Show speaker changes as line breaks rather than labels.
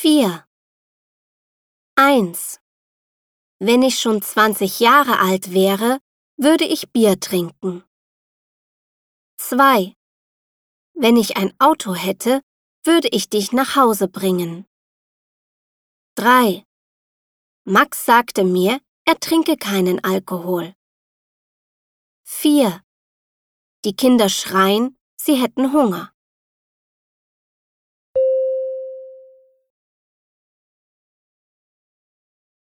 4. 1. Wenn ich schon 20 Jahre alt wäre, würde ich Bier trinken. 2. Wenn ich ein Auto hätte, würde ich dich nach Hause bringen. 3. Max sagte mir, er trinke keinen Alkohol. 4. Die Kinder schreien, sie hätten Hunger.